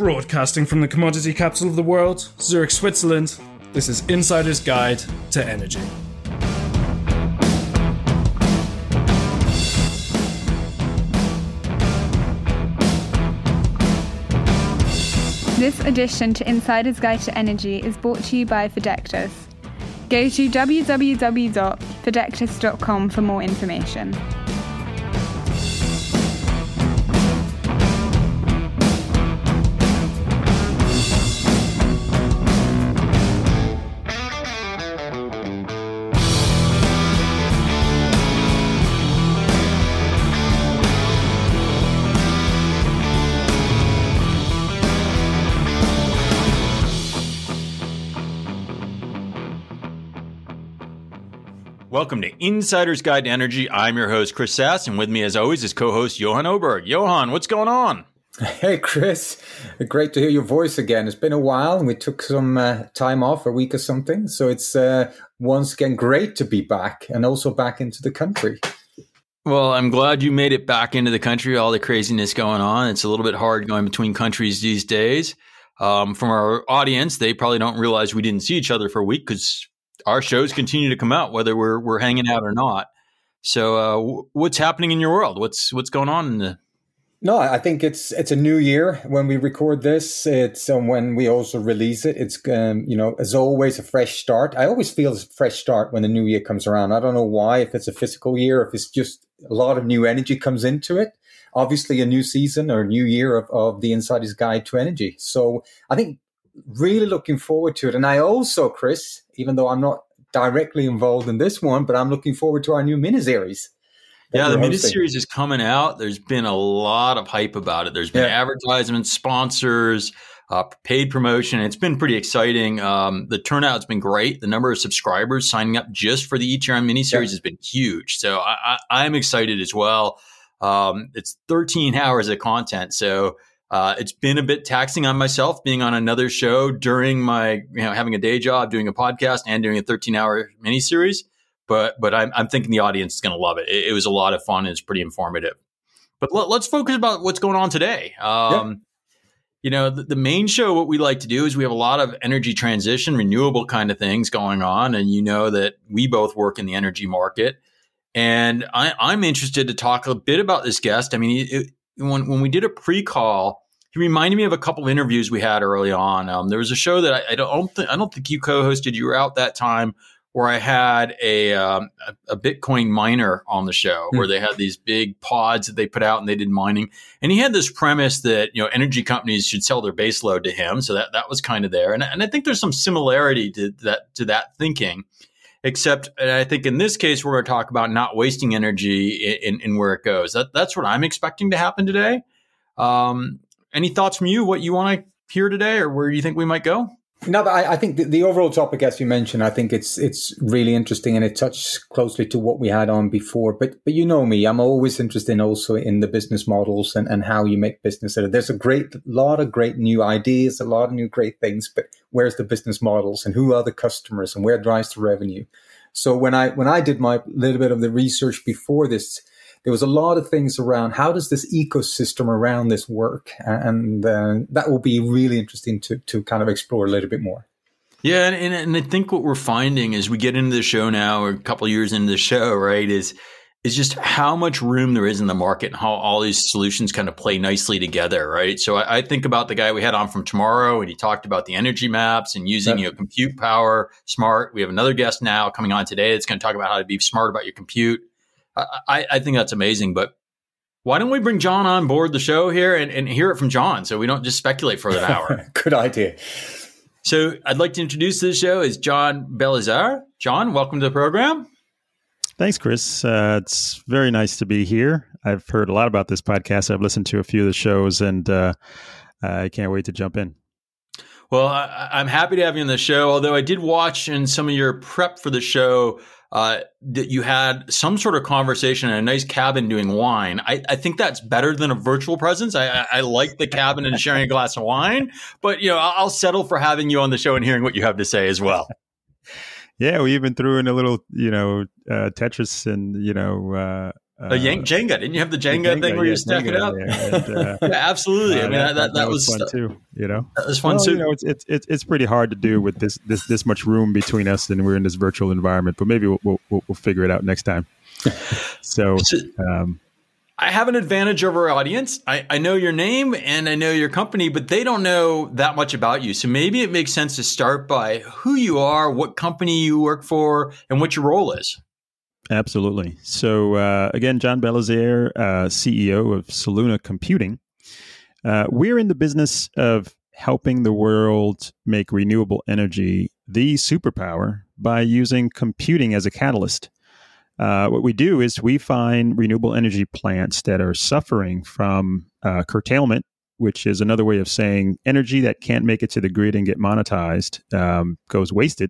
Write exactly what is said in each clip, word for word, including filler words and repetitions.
Broadcasting from the commodity capital of the world, Zurich, Switzerland, this is Insider's Guide to Energy. This edition to Insider's Guide to Energy is brought to you by Fidectis. Go to w w w dot fidectis dot com for more information. Welcome to Insider's Guide to Energy. I'm your host, Chris Sass, and with me, as always, is co-host Johan Oberg. Johan, what's going on? Hey, Chris. Great to hear your voice again. It's been a while, and we took some uh, time off, a week or something. So it's uh, once again great to be back, and also back into the country. Well, I'm glad you made it back into the country, all the craziness going on. It's a little bit hard going between countries these days. Um, from our audience, they probably don't realize we didn't see each other for a week because our shows continue to come out, whether we're we're hanging out or not. So, uh, w- what's happening in your world? What's what's going on in the? No, I think it's it's a new year when we record this. It's um, when we also release it. It's um, you know, as always, a fresh start. I always feel it's a fresh start when the new year comes around. I don't know why, if it's a physical year, if it's just a lot of new energy comes into it. Obviously, a new season or a new year of, of the Insider's Guide to Energy. So, I think really looking forward to it. And I also, Chris, even though I'm not directly involved in this one, but I'm looking forward to our new miniseries. Yeah, the miniseries is coming out. There's been a lot of hype about it. There's been yeah. advertisements, sponsors, uh, paid promotion. It's been pretty exciting. Um, the turnout's been great. The number of subscribers signing up just for the Each Year On miniseries yeah. has been huge. So I, I, I'm excited as well. Um, it's thirteen hours of content. So Uh, it's been a bit taxing on myself being on another show during my, you know, having a day job, doing a podcast and doing a thirteen hour miniseries. But, but I'm, I'm thinking the audience is going to love it. it. It was a lot of fun. And it's pretty informative, but let, let's focus about what's going on today. Um, yeah. You know, the, the main show, what we like to do is we have a lot of energy transition, renewable kind of things going on. And you know that we both work in the energy market. And I, I'm interested to talk a bit about this guest. I mean, it, when, when we did a pre-call, he reminded me of a couple of interviews we had early on. Um, there was a show that I, I don't think I don't think you co-hosted. You were out that time where I had a um, a, a Bitcoin miner on the show, mm-hmm. where they had these big pods that they put out and they did mining. And he had this premise that, you know, energy companies should sell their base load to him. So that that was kind of there. And and I think there's some similarity to that to that thinking. Except, and I think in this case, we're going to talk about not wasting energy in, in, in where it goes. That that's what I'm expecting to happen today. Um, Any thoughts from you, what you want to hear today, or where you think we might go? No, but I, I think the, the overall topic, as you mentioned, I think it's it's really interesting, and it touches closely to what we had on before. But but you know me, I'm always interested in also in the business models and, and how you make business. There's a great lot of great new ideas, a lot of new great things, but where's the business models and who are the customers and where drives the revenue? So when I when I did my little bit of the research before this, there was a lot of things around how does this ecosystem around this work? And uh, that will be really interesting to to kind of explore a little bit more. Yeah, and, and I think what we're finding as we get into the show now, or a couple of years into the show, right, is is just how much room there is in the market and how all these solutions kind of play nicely together, right? So I, I think about the guy we had on from Tomorrow, and he talked about the energy maps and using, yeah. you know, compute power, smart. We have another guest now coming on today that's going to talk about how to be smart about your compute. I, I think that's amazing, but why don't we bring John on board the show here and, and hear it from John so we don't just speculate for an hour? Good idea. So I'd like to introduce this show is John Belizaire. John, welcome to the program. Thanks, Chris. Uh, it's very nice to be here. I've heard a lot about this podcast. I've listened to a few of the shows, and uh, I can't wait to jump in. Well, I, I'm happy to have you on the show, although I did watch in some of your prep for the show uh, that you had some sort of conversation in a nice cabin doing wine. I, I think that's better than a virtual presence. I, I, I like the cabin and sharing a glass of wine, but you know, I'll, I'll settle for having you on the show and hearing what you have to say as well. Yeah, we even threw in a little, you know, uh, Tetris and, you know, uh, a Yank Jenga. Didn't you have the Jenga, Jenga thing where yeah, you stack it up? And, uh, yeah, absolutely. Uh, I mean, that, that, that, that was, was fun uh, too. You know, that was fun well, too. You know, it's, it's it's it's pretty hard to do with this this this much room between us, and we're in this virtual environment. But maybe we'll we'll, we'll figure it out next time. So. Um, I have an advantage over our audience. I, I know your name and I know your company, but they don't know that much about you. So maybe it makes sense to start by who you are, what company you work for, and what your role is. Absolutely. So uh, again, John Belizaire, uh, C E O of Soluna Computing. Uh, we're in the business of helping the world make renewable energy the superpower by using computing as a catalyst. Uh, what we do is we find renewable energy plants that are suffering from uh, curtailment, which is another way of saying energy that can't make it to the grid and get monetized um, goes wasted.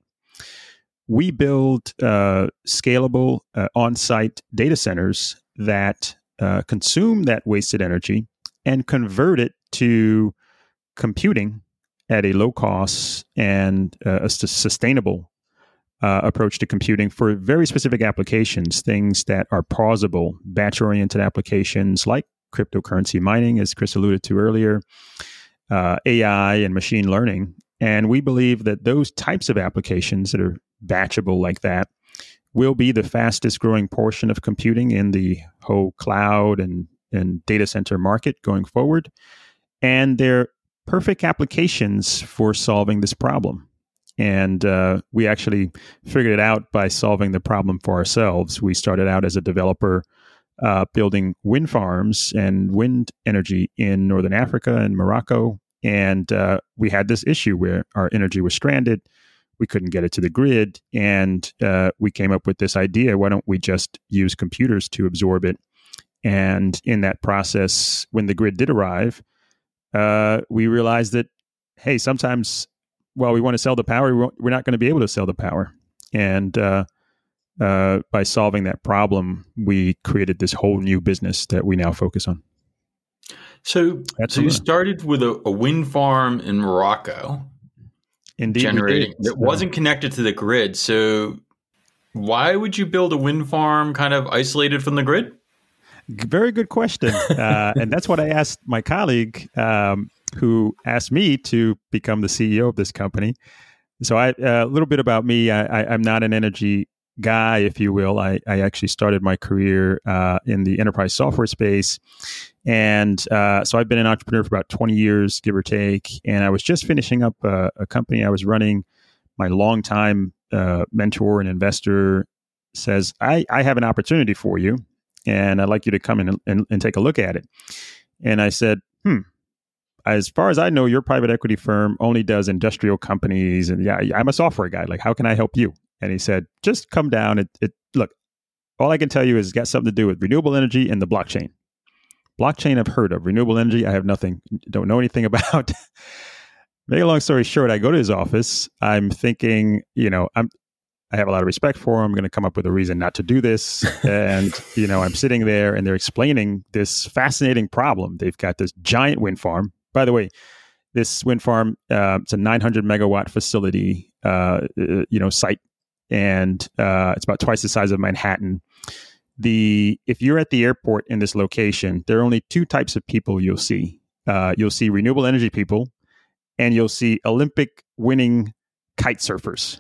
We build uh, scalable uh, on-site data centers that uh, consume that wasted energy and convert it to computing at a low cost and uh, a sustainable Uh, approach to computing for very specific applications, things that are pausable, batch-oriented applications like cryptocurrency mining, as Chris alluded to earlier, uh, A I and machine learning. And we believe that those types of applications that are batchable like that will be the fastest growing portion of computing in the whole cloud and, and data center market going forward. And they're perfect applications for solving this problem. And uh, we actually figured it out by solving the problem for ourselves. We started out as a developer uh, building wind farms and wind energy in Northern Africa and Morocco. And uh, we had this issue where our energy was stranded. We couldn't get it to the grid. And uh, we came up with this idea, why don't we just use computers to absorb it? And in that process, when the grid did arrive, uh, we realized that, hey, sometimes while we want to sell the power, we're not going to be able to sell the power. And uh, uh, by solving that problem, we created this whole new business that we now focus on. So, so you started with a, a wind farm in Morocco. Indeed, generating that wasn't connected to the grid. So why would you build a wind farm kind of isolated from the grid? Very good question. uh, and that's what I asked my colleague, um, who asked me to become the C E O of this company. So I, uh, a little bit about me, I, I, I'm not an energy guy, if you will. I, I actually started my career uh, in the enterprise software space. And uh, so I've been an entrepreneur for about twenty years, give or take. And I was just finishing up a, a company I was running. My longtime uh, mentor and investor says, I, I have an opportunity for you, and I'd like you to come in and, and, and take a look at it. And I said, hmm, as far as I know, your private equity firm only does industrial companies. And yeah, I'm a software guy. Like, how can I help you? And he said, just come down. It, it look, all I can tell you is it's got something to do with renewable energy and the blockchain. Blockchain I've heard of. Renewable energy, I have nothing, don't know anything about. Make a long story short, I go to his office. I'm thinking, you know, I'm, I have a lot of respect for him. I'm going to come up with a reason not to do this. And, you know, I'm sitting there and they're explaining this fascinating problem. They've got this giant wind farm. By the way, this wind farm, uh, it's a nine hundred megawatt facility, uh, you know, site. And uh, it's about twice the size of Manhattan. The if you're at the airport in this location, there are only two types of people you'll see. Uh, you'll see renewable energy people, and you'll see Olympic winning kite surfers.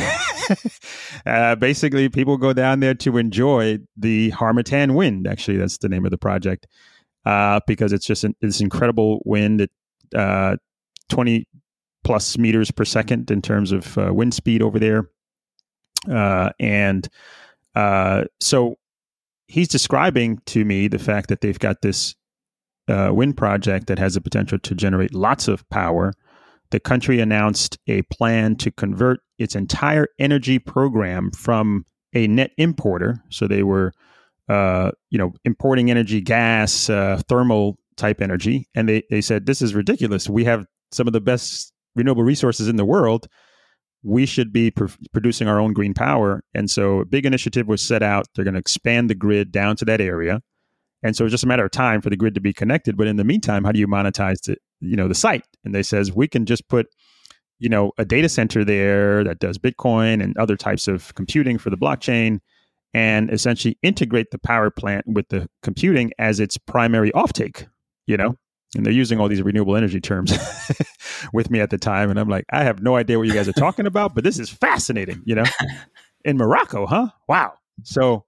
uh, basically, people go down there to enjoy the Harmattan wind. Actually, that's the name of the project, uh, because it's just an, this incredible wind at uh, twenty plus meters per second in terms of uh, wind speed over there. Uh, and uh, so he's describing to me the fact that they've got this uh, wind project that has the potential to generate lots of power. The country announced a plan to convert its entire energy program from a net importer. So they were, uh, you know, importing energy, gas, uh, thermal type energy. And they, they said, this is ridiculous. We have some of the best renewable resources in the world. We should be pr- producing our own green power. And so a big initiative was set out. They're going to expand the grid down to that area. And so it's just a matter of time for the grid to be connected. But in the meantime, how do you monetize the, you know, the site? And they says, we can just put, you know, a data center there that does Bitcoin and other types of computing for the blockchain. and essentially integrate the power plant with the computing as its primary offtake, you know? And they're using all these renewable energy terms with me at the time. And I'm like, I have no idea what you guys are talking about, but this is fascinating, you know? In Morocco, huh? Wow. So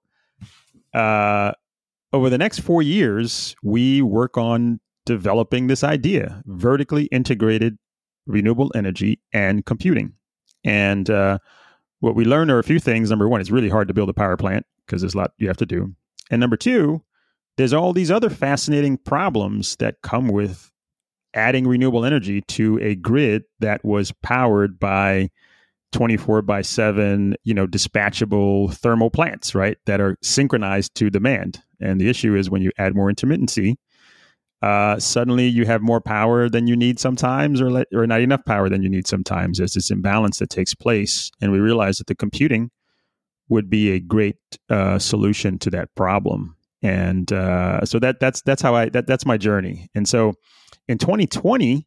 uh, over the next four years, we work on developing this idea, vertically integrated renewable energy and computing. And uh, what we learned are a few things. Number one, it's really hard to build a power plant because there's a lot you have to do. And number two, there's all these other fascinating problems that come with adding renewable energy to a grid that was powered by twenty-four by seven, you know, dispatchable thermal plants, right, that are synchronized to demand. And the issue is when you add more intermittency, uh, suddenly you have more power than you need sometimes, or, le- or not enough power than you need sometimes. There's this imbalance that takes place. And we realized that the computing would be a great uh, solution to that problem. And uh, so that that's that's how I that that's my journey. And so in twenty twenty,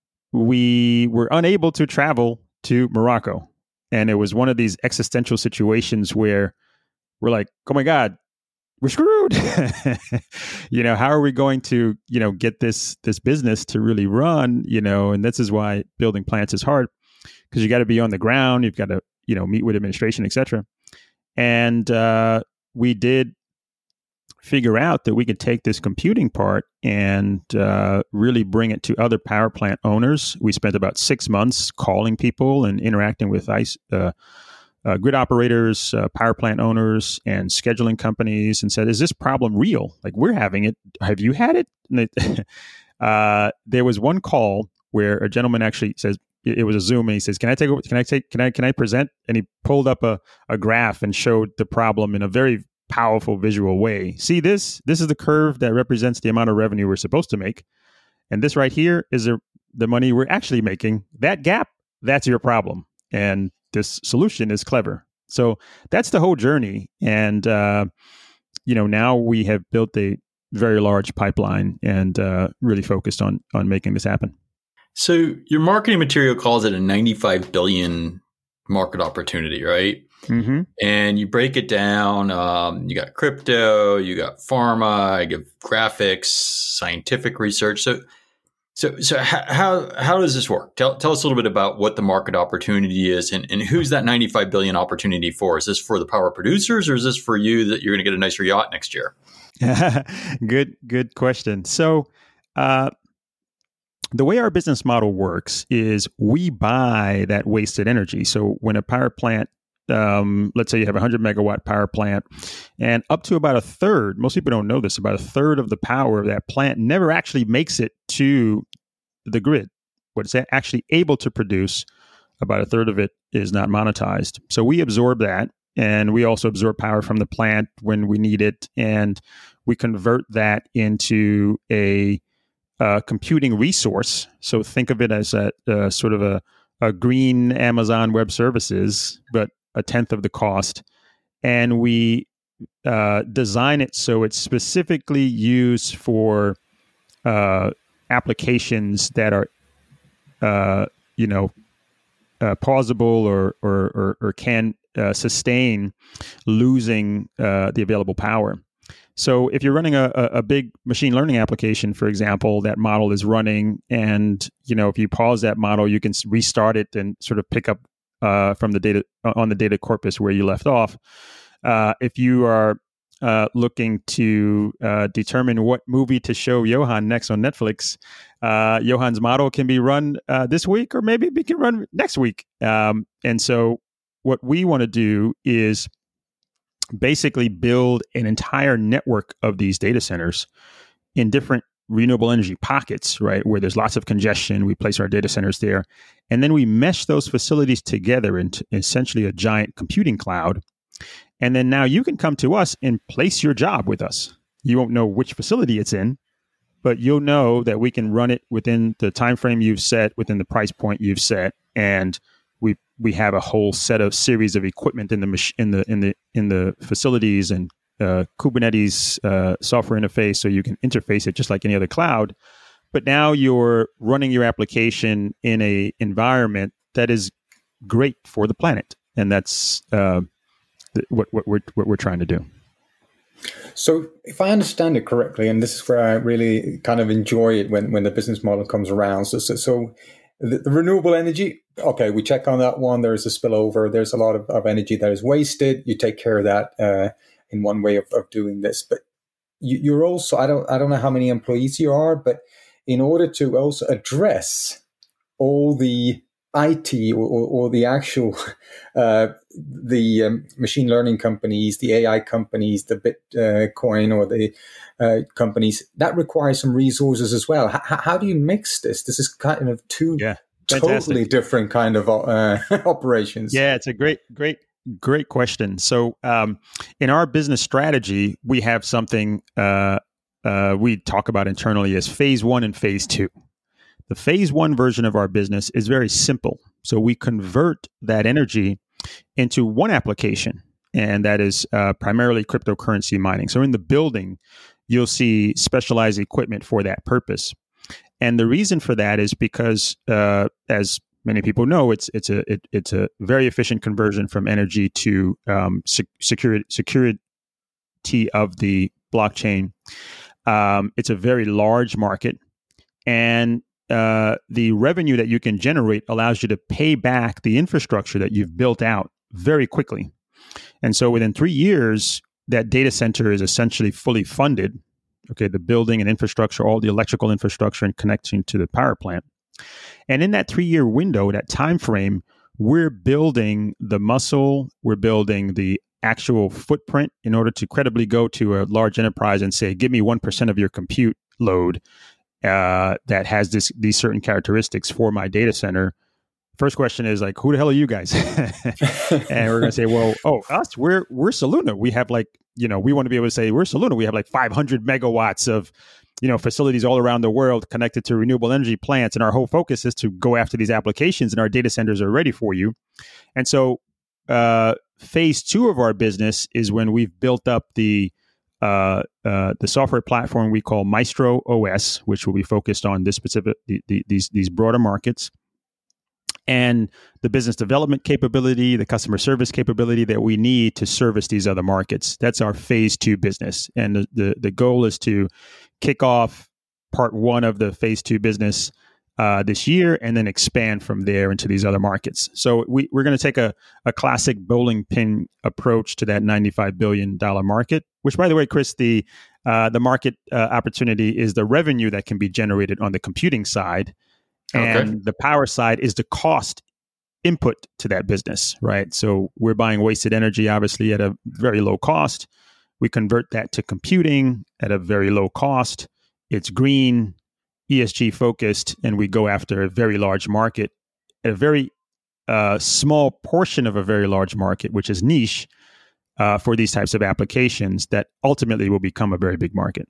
we were unable to travel to Morocco, and it was one of these existential situations where we're like, "Oh my God, we're screwed!" You know, how are we going to you know get this this business to really run? You know, and this is why building plants is hard, because you got to be on the ground, you've got to you know meet with administration, et cetera. And uh, we did figure out that we could take this computing part and uh, really bring it to other power plant owners. We spent about six months calling people and interacting with ice, uh, uh, grid operators, uh, power plant owners, and scheduling companies, and said, "Is this problem real? Like, we're having it. Have you had it?" And it uh, there was one call where a gentleman actually says, it was a Zoom, and he says, "Can I take? Can I take? Can I? Can I present?" And he pulled up a, a graph and showed the problem in a very powerful visual way. See this? This is the curve that represents the amount of revenue we're supposed to make, and this right here is the the money we're actually making. That gap, that's your problem, and this solution is clever. So that's the whole journey, and uh, you know now we have built a very large pipeline and uh, really focused on on making this happen. So your marketing material calls it a ninety-five billion market opportunity, right? Mm-hmm. And you break it down. Um, you got crypto, you got pharma, you got graphics, scientific research. So, so, so how how does this work? Tell tell us a little bit about what the market opportunity is, and, and who's that ninety-five billion opportunity for? Is this for the power producers, or is this for you that you're going to get a nicer yacht next year? good, good question. So, uh, the way our business model works is we buy that wasted energy. So when a power plant, um, let's say you have a one hundred megawatt power plant, and up to about a third, most people don't know this, about a third of the power of that plant never actually makes it to the grid. What it's actually able to produce, about a third of it is not monetized. So we absorb that, and we also absorb power from the plant when we need it, and we convert that into a Uh, computing resource. So think of it as a uh, sort of a, a green Amazon Web Services, but a tenth of the cost. And we uh, design it so it's specifically used for uh, applications that are, uh, you know, uh, plausible or or, or, or can uh, sustain losing uh, the available power. So if you're running a, a big machine learning application, for example, that model is running, and you know if you pause that model, you can restart it and sort of pick up uh, from the data on the data corpus where you left off. Uh, if you are uh, looking to uh, determine what movie to show Johan next on Netflix, uh, Johan's model can be run uh, this week, or maybe it can run next week. Um, and so what we want to do is basically build an entire network of these data centers in different renewable energy pockets, right, where there's lots of congestion. We place our data centers there, and then we mesh those facilities together into essentially a giant computing cloud. And then now you can come to us and place your job with us. You won't know which facility it's in, but you'll know that we can run it within the time frame you've set, within the price point you've set, and we we have a whole set of series of equipment in the mach- in the in the in the facilities, and uh, Kubernetes uh, software interface, so you can interface it just like any other cloud. But now you're running your application in a environment that is great for the planet, and that's uh, th- what, what we're what we're trying to do. So if I understand it correctly, and this is where I really kind of enjoy it when, when the business model comes around. So, so, so the, the renewable energy, okay, we check on that one. There's a spillover. There's a lot of, of energy that is wasted. You take care of that uh, in one way of, of doing this. But you, you're also, I don't, I don't know how many employees you are, but in order to also address all the I T or, or, or the actual, uh, the um, machine learning companies, the A I companies, the Bitcoin or the uh, companies, that requires some resources as well. H- how do you mix this? This is kind of two yeah, totally different kind of uh, operations. Yeah, it's a great, great, great question. So um, in our business strategy, we have something uh, uh, we talk about internally as phase one and phase two. The phase one version of our business is very simple. So we convert that energy into one application, and that is uh, primarily cryptocurrency mining. So in the building, you'll see specialized equipment for that purpose. And the reason for that is because, uh, as many people know, it's it's a it, it's a very efficient conversion from energy to um, sec- security security of the blockchain. Um, it's a very large market, and Uh, the revenue that you can generate allows you to pay back the infrastructure that you've built out very quickly. And so within three years, that data center is essentially fully funded. Okay, the building and infrastructure, all the electrical infrastructure and connecting to the power plant. And in that three-year window, that time frame, we're building the muscle, we're building the actual footprint in order to credibly go to a large enterprise and say, give me one percent of your compute load Uh, that has this these certain characteristics for my data center. First question is like, who the hell are you guys? And we're going to say, well, oh, us, we're we're Soluna. We have like, you know, we want to be able to say we're Soluna. We have like five hundred megawatts of, you know, facilities all around the world connected to renewable energy plants, and our whole focus is to go after these applications, and our data centers are ready for you. And so, uh, phase two of our business is when we've built up the Uh, uh, the software platform we call Maestro O S, which will be focused on this specific the, the, these these broader markets, and the business development capability, the customer service capability that we need to service these other markets. That's our phase two business, and the the, the goal is to kick off part one of the phase two business uh, this year, and then expand from there into these other markets. So we, we're going to take a, a classic bowling pin approach to that ninety-five billion dollars market, which, by the way, Chris, the uh, the market uh, opportunity is the revenue that can be generated on the computing side. And okay. The power side is the cost input to that business, right? So we're buying wasted energy, obviously, at a very low cost. We convert that to computing at a very low cost. It's green, E S G focused, and we go after a very large market, a very uh, small portion of a very large market, which is niche uh, for these types of applications that ultimately will become a very big market.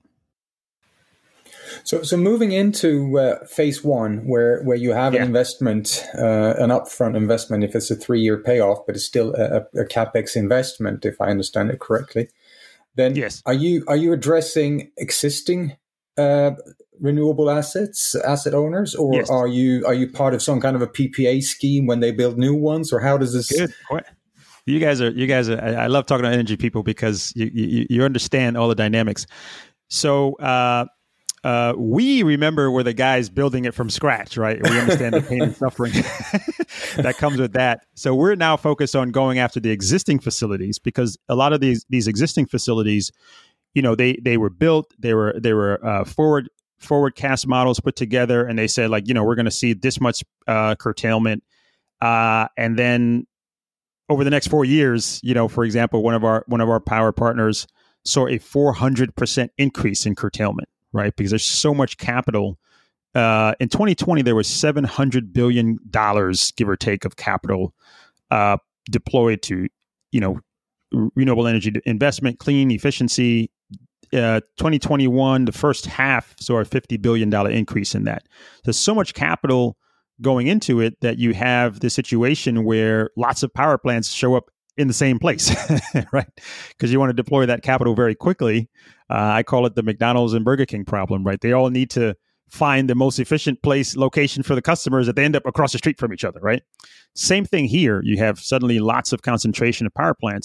So, so moving into uh, phase one, where, where you have yeah. an investment, uh, an upfront investment, if it's a three-year payoff, but it's still a, a CapEx investment, if I understand it correctly, then yes. are you are you addressing existing uh, renewable assets, asset owners, or yes. are you are you part of some kind of a P P A scheme when they build new ones, or how does this? Good. You guys are you guys are. I love talking to energy people because you you, you understand all the dynamics. So. Uh, Uh, we remember we're the guys building it from scratch, right? We understand the pain and suffering that comes with that. So we're now focused on going after the existing facilities, because a lot of these these existing facilities, you know, they they were built, they were they were uh, forward forward cast models put together, and they said, like, you know, we're going to see this much uh, curtailment, uh, and then over the next four years, you know, for example, one of our one of our power partners saw a four hundred percent increase in curtailment. Right, because there's so much capital. Uh, in twenty twenty, there was seven hundred billion dollars, give or take, of capital uh, deployed to, you know, renewable energy investment, clean efficiency. Uh, twenty twenty-one, the first half, saw a fifty billion dollars increase in that. There's so much capital going into it that you have the situation where lots of power plants show up in the same place, right? Because you want to deploy that capital very quickly. Uh, I call it the McDonald's and Burger King problem, right? They all need to find the most efficient place, location for the customers, that they end up across the street from each other, right? Same thing here. You have suddenly lots of concentration of power plants.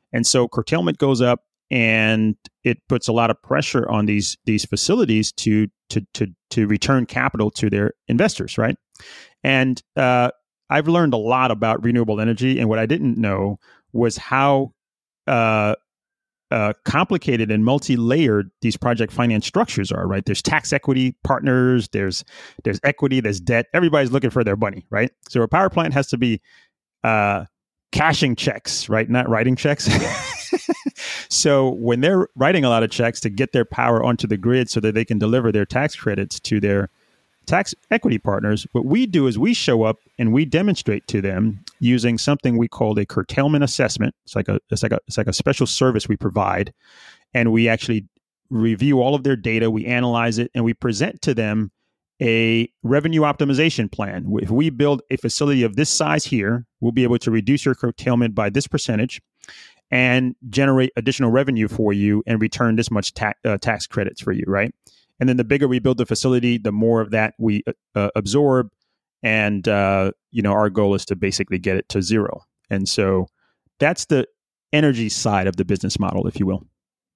And so curtailment goes up, and it puts a lot of pressure on these these facilities to to to to return capital to their investors, right? And uh, I've learned a lot about renewable energy, and what I didn't know was how uh, uh, complicated and multi-layered these project finance structures are. Right? There's tax equity partners, there's there's equity, there's debt. Everybody's looking for their money, right? So a power plant has to be uh, cashing checks, right? Not writing checks. So when they're writing a lot of checks to get their power onto the grid so that they can deliver their tax credits to their tax equity partners, what we do is we show up and we demonstrate to them using something we call a curtailment assessment. It's like a it's like a it's like a special service we provide, and we actually review all of their data, we analyze it, and we present to them a revenue optimization plan. If we build a facility of this size here, we'll be able to reduce your curtailment by this percentage and generate additional revenue for you and return this much ta- uh, tax credits for you, right? And then the bigger we build the facility, the more of that we uh, absorb. And, uh, you know, our goal is to basically get it to zero. And so that's the energy side of the business model, if you will.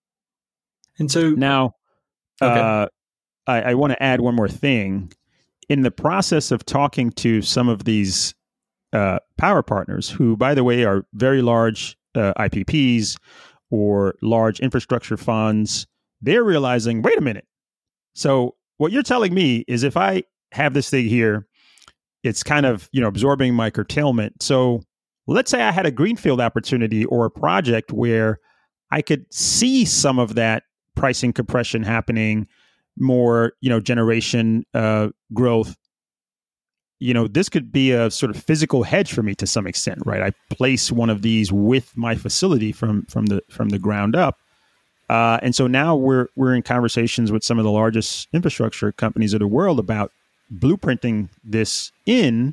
And so now, okay. uh, I, I want to add one more thing. In the process of talking to some of these uh, power partners, who, by the way, are very large uh, I P Ps or large infrastructure funds, they're realizing, wait a minute. So what you're telling me is if I have this thing here, it's kind of, you know, absorbing my curtailment. So let's say I had a greenfield opportunity or a project where I could see some of that pricing compression happening, more, you know, generation uh, growth. You know, this could be a sort of physical hedge for me to some extent, right? I place one of these with my facility from from the from the ground up, uh, and so now we're we're in conversations with some of the largest infrastructure companies of the world about blueprinting this in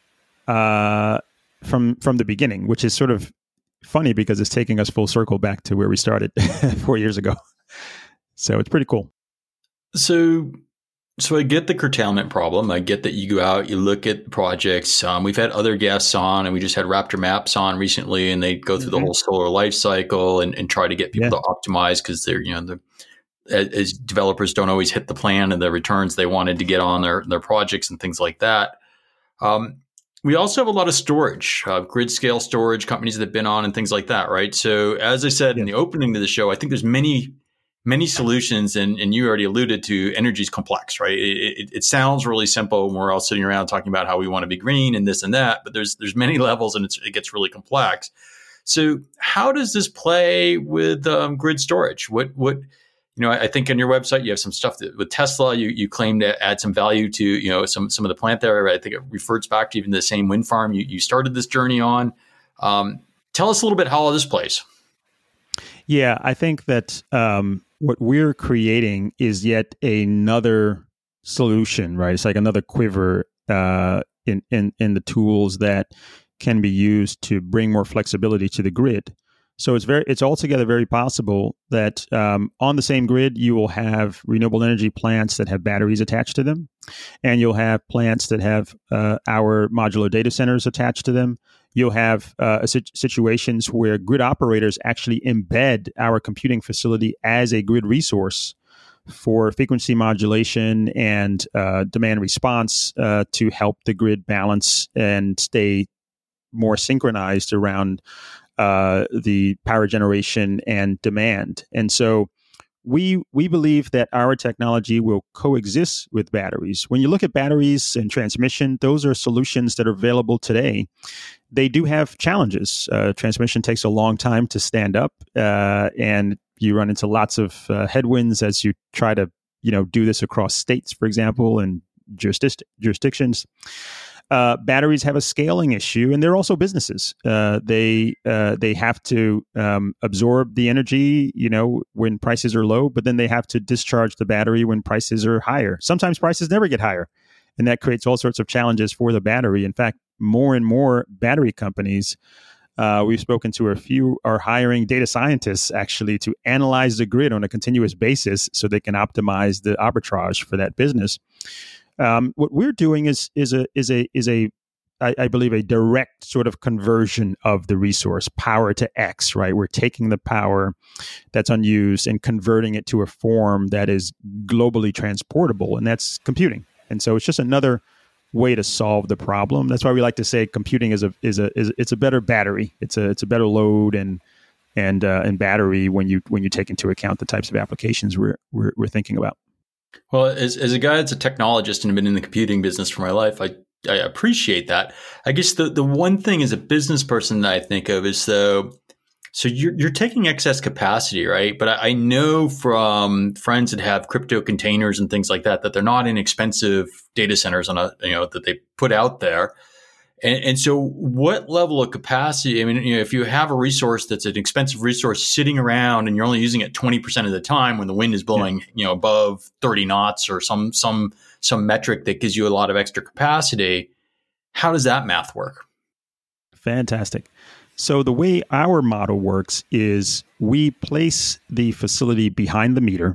uh, from from the beginning, which is sort of funny because it's taking us full circle back to where we started four years ago. So it's pretty cool. So. So I get the curtailment problem. I get that you go out, you look at projects. Um, we've had other guests on, and we just had Raptor Maps on recently, and they go through mm-hmm. the whole solar life cycle and, and try to get people yeah. to optimize because they're, you know, the as developers don't always hit the plan and the returns they wanted to get on their their projects and things like that. Um, we also have a lot of storage, uh, grid scale storage companies that have been on and things like that, right? So as I said yeah. in the opening of the show, I think there's many. Many solutions, and, and you already alluded to, energy is complex, right? It, it, it sounds really simple when we're all sitting around talking about how we want to be green and this and that, but there's there's many levels, and it's, it gets really complex. So, how does this play with um, grid storage? What what you know? I, I think on your website you have some stuff that, with Tesla. You you claim to add some value to you know some some of the plant there. I think it refers back to even the same wind farm you you started this journey on. Um, tell us a little bit how all this plays. Yeah, I think that. Um, What we're creating is yet another solution, right? It's like another quiver uh, in, in in the tools that can be used to bring more flexibility to the grid. So it's very, it's altogether very possible that um, on the same grid you will have renewable energy plants that have batteries attached to them, and you'll have plants that have uh, our modular data centers attached to them. You'll have uh, situations where grid operators actually embed our computing facility as a grid resource for frequency modulation and uh, demand response uh, to help the grid balance and stay more synchronized around uh, the power generation and demand. And so we we believe that our technology will coexist with batteries. When you look at batteries and transmission, those are solutions that are available today. They do have challenges. Uh, transmission takes a long time to stand up, uh, and you run into lots of uh, headwinds as you try to, you know, do this across states, for example, and jurisdic- jurisdictions. Uh, batteries have a scaling issue, and they're also businesses. Uh, they uh, they have to um, absorb the energy, you know, when prices are low, but then they have to discharge the battery when prices are higher. Sometimes prices never get higher, and that creates all sorts of challenges for the battery. In fact, more and more battery companies, uh, we've spoken to a few, are hiring data scientists actually to analyze the grid on a continuous basis so they can optimize the arbitrage for that business. Um, what we're doing is is a is a is a I, I believe, a direct sort of conversion of the resource, power to X, right? We're taking the power that's unused and converting it to a form that is globally transportable, and that's computing. And so it's just another way to solve the problem. That's why we like to say computing is a is a is it's a better battery. It's a it's a better load and and uh, and battery when you when you take into account the types of applications we're we're, we're thinking about. Well, as as a guy that's a technologist and have been in the computing business for my life, I I appreciate that. I guess the the one thing as a business person that I think of is though. So you're you're taking excess capacity, right? But I, I know from friends that have crypto containers and things like that that they're not inexpensive data centers on a you know that they put out there. And, and so, what level of capacity? I mean, you know, if you have a resource that's an expensive resource sitting around and you're only using it twenty percent of the time when the wind is blowing, yeah. you know, above thirty knots or some some some metric that gives you a lot of extra capacity, how does that math work? Fantastic. So the way our model works is we place the facility behind the meter.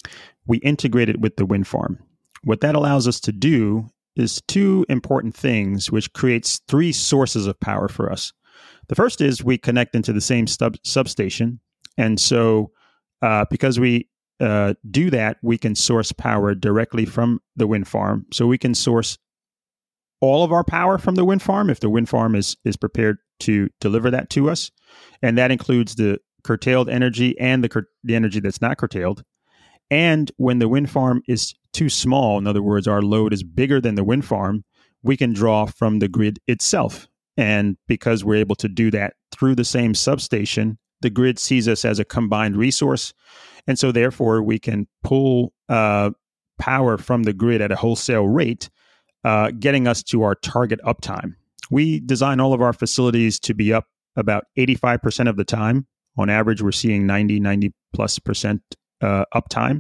We integrate it with the wind farm. What that allows us to do is two important things, which creates three sources of power for us. The first is we connect into the same sub- substation. And so uh, because we uh, do that, we can source power directly from the wind farm. So we can source all of our power from the wind farm if the wind farm is is prepared to deliver that to us. And that includes the curtailed energy and the, cur- the energy that's not curtailed. And when the wind farm is too small, in other words, our load is bigger than the wind farm, we can draw from the grid itself. And because we're able to do that through the same substation, the grid sees us as a combined resource. And so therefore, we can pull uh, power from the grid at a wholesale rate, uh, getting us to our target uptime. We design all of our facilities to be up about eighty-five percent of the time. On average, we're seeing ninety, ninety plus percent uh, uptime.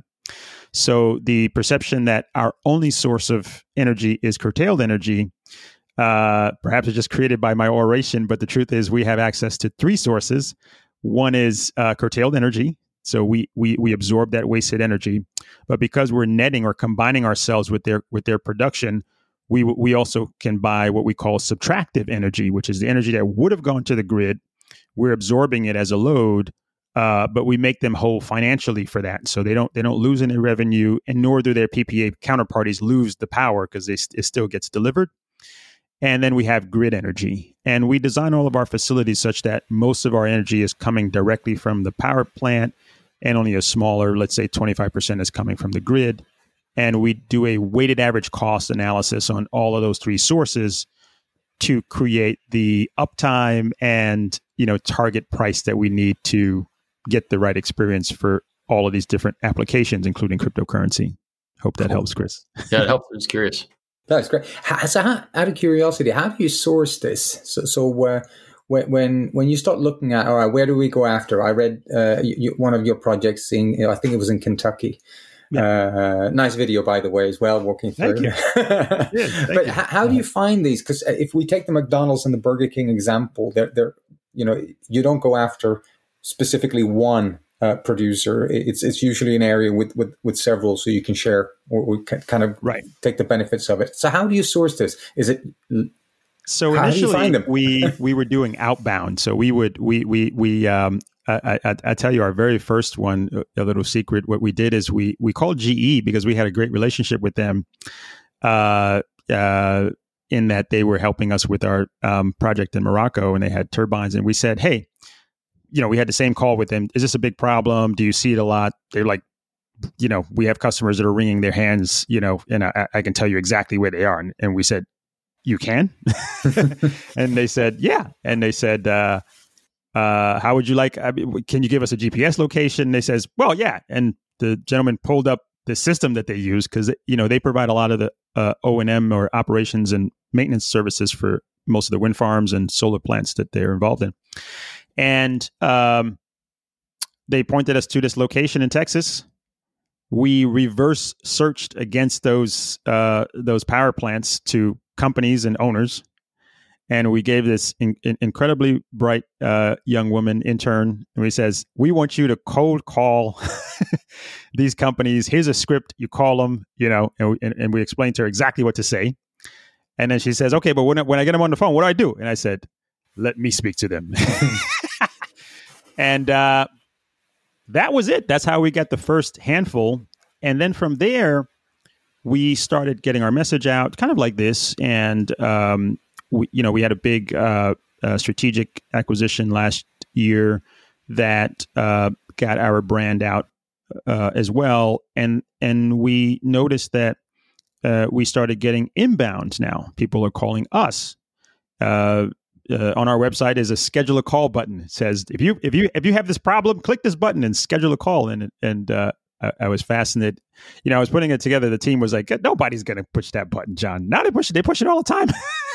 So the perception that our only source of energy is curtailed energy, uh, perhaps it's just created by my oration, but the truth is we have access to three sources. One is uh, curtailed energy. So we we we absorb that wasted energy. But because we're netting or combining ourselves with their with their production, we we also can buy what we call subtractive energy, which is the energy that would have gone to the grid. We're absorbing it as a load, uh, but we make them whole financially for that. So they don't they don't lose any revenue, and nor do their P P A counterparties lose the power because it still gets delivered. And then we have grid energy. And we design all of our facilities such that most of our energy is coming directly from the power plant, and only a smaller, let's say twenty-five percent is coming from the grid. And we do a weighted average cost analysis on all of those three sources to create the uptime and, you know, target price that we need to get the right experience for all of these different applications, including cryptocurrency. Hope that cool. helps, Chris. Yeah, it helps. I was curious. That's great. So, how, out of curiosity, how do you source this? So, so uh, when when when you start looking at, all right, where do we go after? I read uh, you, one of your projects in, you know, I think it was in Kentucky. Yeah. Uh, nice video, by the way, as well, walking through. Thank you. yeah, thank but you. How, how do you find these? Because if we take the McDonald's and the Burger King example, they're, they're, you know, you don't go after specifically one uh, producer. It's it's usually an area with, with, with several, so you can share or we can kind of right. take the benefits of it. So how do you source this? Is it so how initially do you find them? we we were doing outbound. So we would we we we um. I, I, I tell you, our very first one, a little secret, what we did is we we called G E because we had a great relationship with them uh, uh, in that they were helping us with our um, project in Morocco, and they had turbines. And we said, hey, you know, we had the same call with them. Is this a big problem? Do you see it a lot? They're like, you know, we have customers that are wringing their hands, you know, and I, I can tell you exactly where they are. And, and we said, you can? And they said, yeah. And they said, uh, Uh, how would you like, I mean, can you give us a G P S location? And they says, well, yeah. And the gentleman pulled up the system that they use because, you know, they provide a lot of the uh, O and M or operations and maintenance services for most of the wind farms and solar plants that they're involved in. And um, they pointed us to this location in Texas. We reverse searched against those uh, those power plants to companies and owners. And we gave this in, in incredibly bright uh, young woman intern, and we says, we want you to cold call these companies. Here's a script. You call them, you know, and we, and, and we explained to her exactly what to say. And then she says, okay, but when I, when I get them on the phone, what do I do? And I said, let me speak to them. And uh, that was it. That's how we got the first handful. And then from there, we started getting our message out kind of like this. And, um, we, you know, we had a big uh, uh, strategic acquisition last year that uh, got our brand out uh, as well. And, and we noticed that uh, we started getting inbound now. People are calling us. Uh, uh, on our website is a schedule a call button. It says, if you if you if you have this problem, click this button and schedule a call. And and uh, I, I was fascinated. You know, I was putting it together. The team was like, nobody's going to push that button, John. Now they push it. They push it all the time.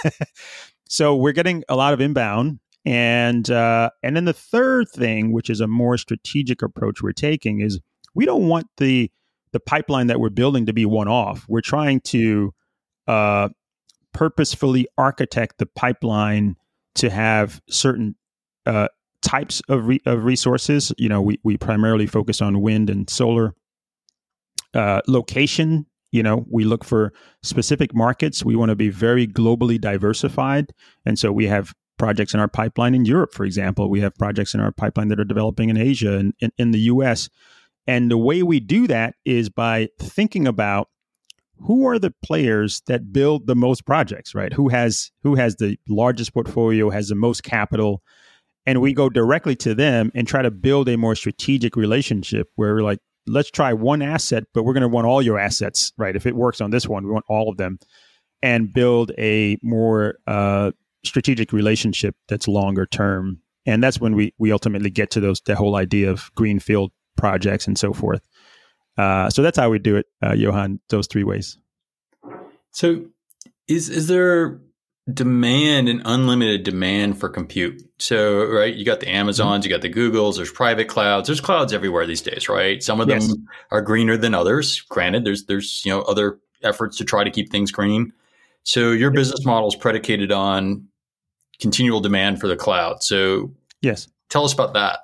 So we're getting a lot of inbound. And uh, and then the third thing, which is a more strategic approach we're taking, is we don't want the the pipeline that we're building to be one off. We're trying to uh, purposefully architect the pipeline to have certain uh, types of re- of resources. You know, we we primarily focus on wind and solar. Uh, location, you know, we look for specific markets. We want to be very globally diversified, and so we have projects in our pipeline in Europe, for example. We have projects in our pipeline that are developing in Asia and in, in the U S. And the way we do that is by thinking about who are the players that build the most projects, right? Who has who has the largest portfolio, has the most capital, and we go directly to them and try to build a more strategic relationship where we're like, let's try one asset, but we're going to want all your assets, right? If it works on this one, we want all of them, and build a more uh, strategic relationship that's longer term. And that's when we we ultimately get to those the whole idea of greenfield projects and so forth. Uh, so that's how we do it, uh, Johan, those three ways. So is is there demand and unlimited demand for compute? So, right, you got the Amazons, you got the Googles, there's private clouds, there's clouds everywhere these days, right? Some of them yes. are greener than others. Granted, there's there's you know other efforts to try to keep things green. So your business model is predicated on continual demand for the cloud. So yes, tell us about that.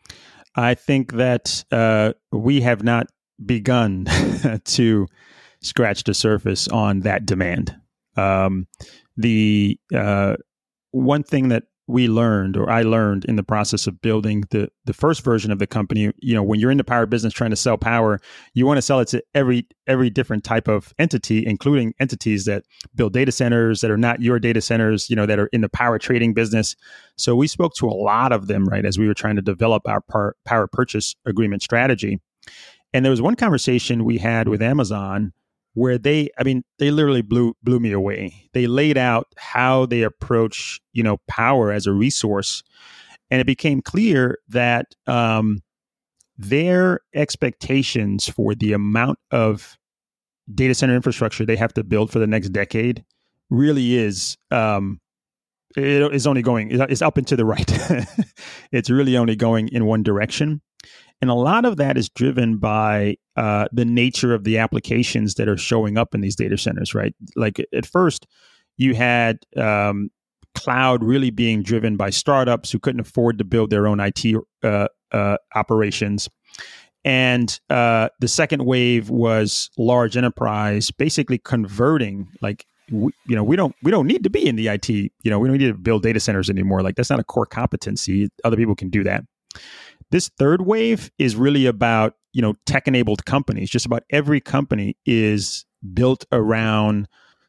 I think that uh, we have not begun to scratch the surface on that demand. Um, the uh, one thing that we learned, or I learned in the process of building the the first version of the company, you know, when you're in the power business trying to sell power, you want to sell it to every every different type of entity, including entities that build data centers that are not your data centers, you know, that are in the power trading business. So we spoke to a lot of them, right, as we were trying to develop our par- power purchase agreement strategy. And there was one conversation we had with Amazon where they, I mean, they literally blew blew me away. They laid out how they approach, you know, power as a resource, and it became clear that um, their expectations for the amount of data center infrastructure they have to build for the next decade really is um, it is only going is up and to the right. It's really only going in one direction. And a lot of that is driven by uh, the nature of the applications that are showing up in these data centers, right? Like at first, you had um, cloud really being driven by startups who couldn't afford to build their own I T uh, uh, operations. And uh, the second wave was large enterprise basically converting, like, we, you know, we don't we don't need to be in the I T, you know, we don't need to build data centers anymore. Like, that's not a core competency. Other people can do that. This third wave is really about, you know, tech-enabled companies. Just about every company is built around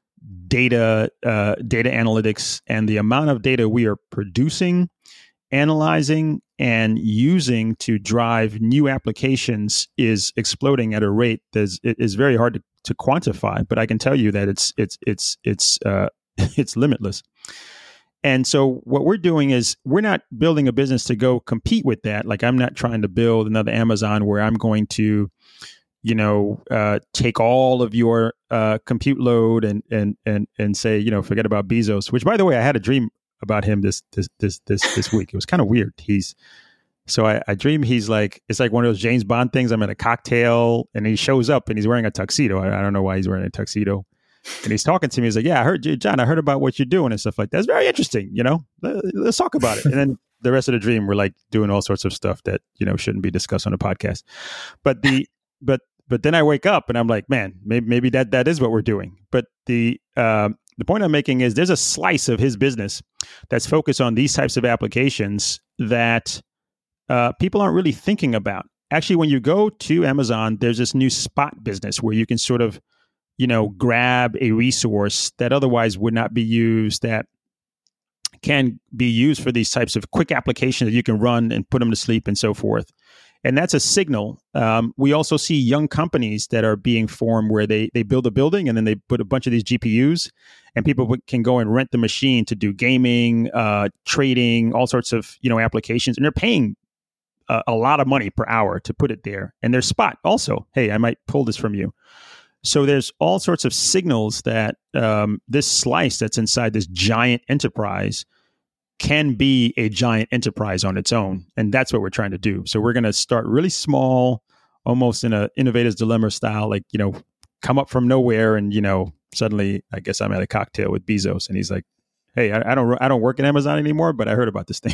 data, uh, data analytics, and the amount of data we are producing, analyzing, and using to drive new applications is exploding at a rate that is, it is very hard to, to quantify. But I can tell you that it's it's it's it's uh, it's limitless. And so what we're doing is we're not building a business to go compete with that. Like, I'm not trying to build another Amazon where I'm going to, you know, uh, take all of your uh, compute load and and and and say, you know, forget about Bezos. Which, by the way, I had a dream about him this this this this this week. It was kind of weird. He's so I, I dream he's like it's like one of those James Bond things. I'm at a cocktail and he shows up and he's wearing a tuxedo. I, I don't know why he's wearing a tuxedo. And he's talking to me. He's like, yeah, I heard you, John, I heard about what you're doing and stuff like that. It's very interesting. You know, let's talk about it. And then the rest of the dream, we're like doing all sorts of stuff that, you know, shouldn't be discussed on a podcast. But the, but, but then I wake up and I'm like, man, maybe, maybe that, that is what we're doing. But the, um, the point I'm making is there's a slice of his business that's focused on these types of applications that uh, people aren't really thinking about. Actually, when you go to Amazon, there's this new spot business where you can sort of, you know, grab a resource that otherwise would not be used, that can be used for these types of quick applications that you can run and put them to sleep and so forth. And that's a signal. Um, we also see young companies that are being formed where they they build a building and then they put a bunch of these G P Us, and people can go and rent the machine to do gaming, uh, trading, all sorts of, you know, applications, and they're paying a, a lot of money per hour to put it there. And there's spot also. Hey, I might pull this from you. So there's all sorts of signals that um, this slice that's inside this giant enterprise can be a giant enterprise on its own. And that's what we're trying to do. So we're going to start really small, almost in a innovator's dilemma style, like, you know, come up from nowhere. And, you know, suddenly I guess I'm at a cocktail with Bezos and he's like, hey, I, I don't, I don't work at Amazon anymore, but I heard about this thing.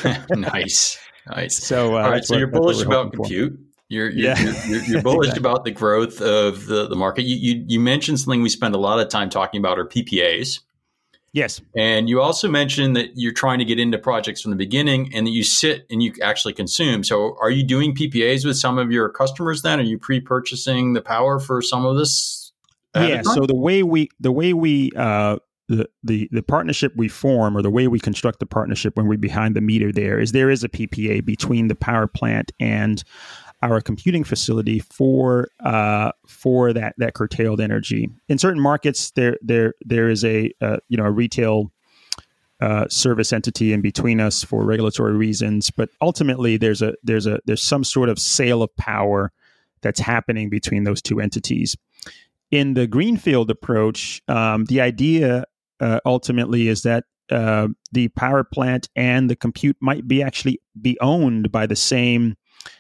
Nice. Nice. So, uh, all right. So what, you're bullish about compute. For. You're, you're, yeah. you're, you're, you're bullish exactly. about the growth of the, the market. You, you, you mentioned something we spend a lot of time talking about are P P As. Yes. And you also mentioned that you're trying to get into projects from the beginning and that you sit and you actually consume. So are you doing P P As with some of your customers then? Are you pre-purchasing the power for some of this? Yeah. So the way we, the way we, uh, the, the, the partnership we form, or the way we construct the partnership when we're behind the meter there, is there is a P P A between the power plant and our computing facility for uh, for that that curtailed energy. In certain markets, there there there is a uh, you know a retail uh, service entity in between us for regulatory reasons, but ultimately there's a there's a there's some sort of sale of power that's happening between those two entities. In the greenfield approach, um, the idea uh, ultimately is that uh, the power plant and the compute might be actually be owned by the same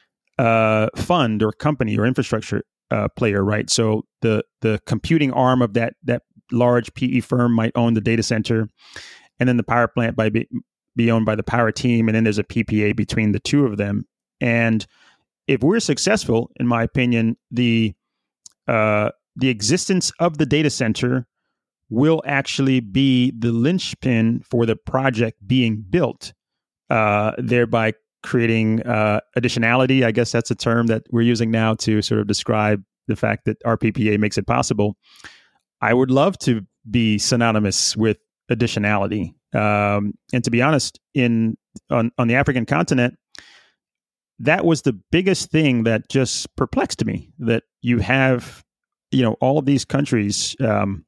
Uh, fund or company or infrastructure uh, player, right? So the the computing arm of that that large P E firm might own the data center, and then the power plant might be, be owned by the power team, and then there's a P P A between the two of them. And if we're successful, in my opinion, the uh, the existence of the data center will actually be the linchpin for the project being built, uh, thereby creating uh, additionality. I guess that's a term that we're using now to sort of describe the fact that our P P A makes it possible. I would love to be synonymous with additionality. Um, and to be honest, in on, on the African continent, that was the biggest thing that just perplexed me, that you have, you know, all of these countries um,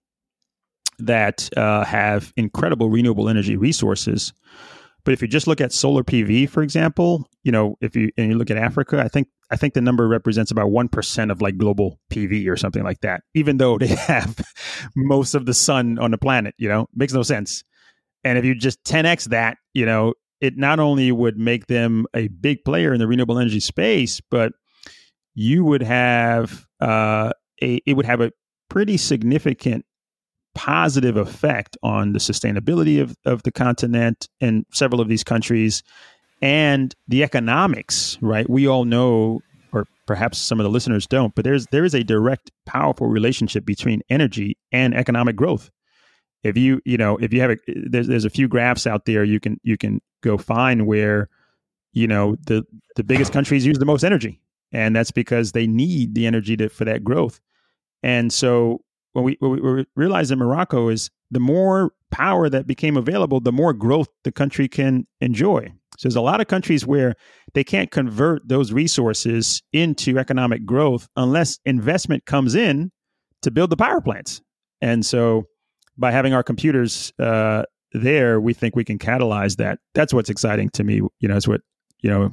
that uh, have incredible renewable energy resources. But if you just look at solar P V, for example, you know, if you and you look at Africa, I think I think the number represents about one percent of like global P V or something like that, even though they have most of the sun on the planet, you know, makes no sense. And if you just ten X that, you know, it not only would make them a big player in the renewable energy space, but you would have uh, a it would have a pretty significant positive effect on the sustainability of, of the continent and several of these countries, and the economics, right? We all know, or perhaps some of the listeners don't, but there's there is a direct, powerful relationship between energy and economic growth. If you, you know, if you have a, there's there's a few graphs out there you can you can go find where, you know, the the biggest countries use the most energy, and that's because they need the energy to, for that growth. And so what we, what we realized in Morocco is the more power that became available, the more growth the country can enjoy. So there's a lot of countries where they can't convert those resources into economic growth unless investment comes in to build the power plants. And so by having our computers uh, there, we think we can catalyze that. That's what's exciting to me. You know, it's what, you know,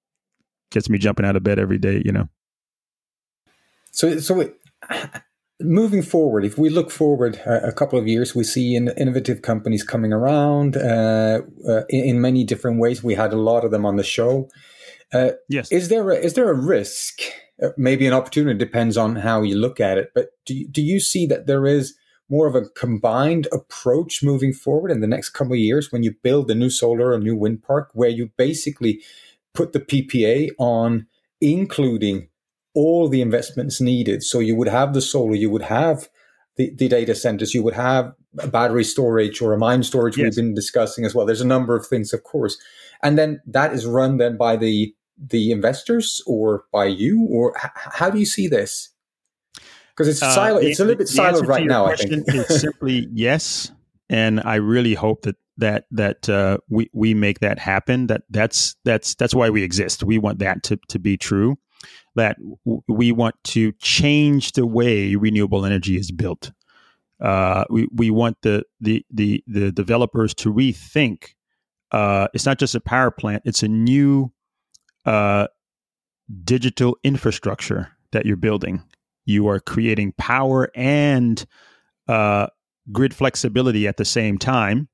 gets me jumping out of bed every day, you know. So, so it, moving forward, if we look forward a, a couple of years, we see in, innovative companies coming around uh, uh, in, in many different ways. We had a lot of them on the show. Uh, yes. Is there a, is there a risk? Uh, maybe an opportunity, depends on how you look at it. But do you, do you see that there is more of a combined approach moving forward in the next couple of years when you build a new solar or new wind park, where you basically put the P P A on, including all the investments needed? So you would have the solar, you would have the, the data centers, you would have battery storage or a mine storage yes. we've been discussing as well. There's a number of things, of course. And then that is run then by the the investors or by you, or h- how do you see this? Because it's, uh, silo- it's a little bit siloed right now, I think. It's simply yes. And I really hope that that that uh, we we make that happen. That that's that's that's why we exist. We want that to to be true. That w- we want to change the way renewable energy is built. Uh, we we want the the the the developers to rethink. Uh, it's not just a power plant; it's a new uh, digital infrastructure that you're building. You are creating power and uh, grid flexibility at the same time.